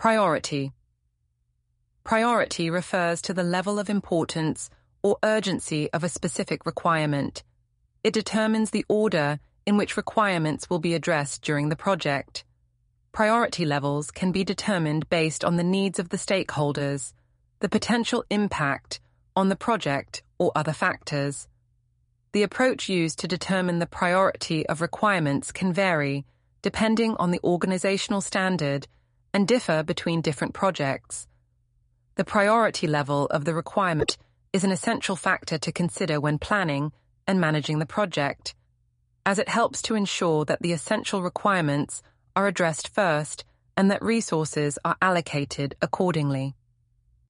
Priority. Priority refers to the level of importance or urgency of a specific requirement. It determines the order in which requirements will be addressed during the project. Priority levels can be determined based on the needs of the stakeholders, the potential impact on the project, or other factors. The approach used to determine the priority of requirements can vary depending on the organizational standard and differ between different projects. The priority level of the requirement is an essential factor to consider when planning and managing the project, as it helps to ensure that the essential requirements are addressed first and that resources are allocated accordingly.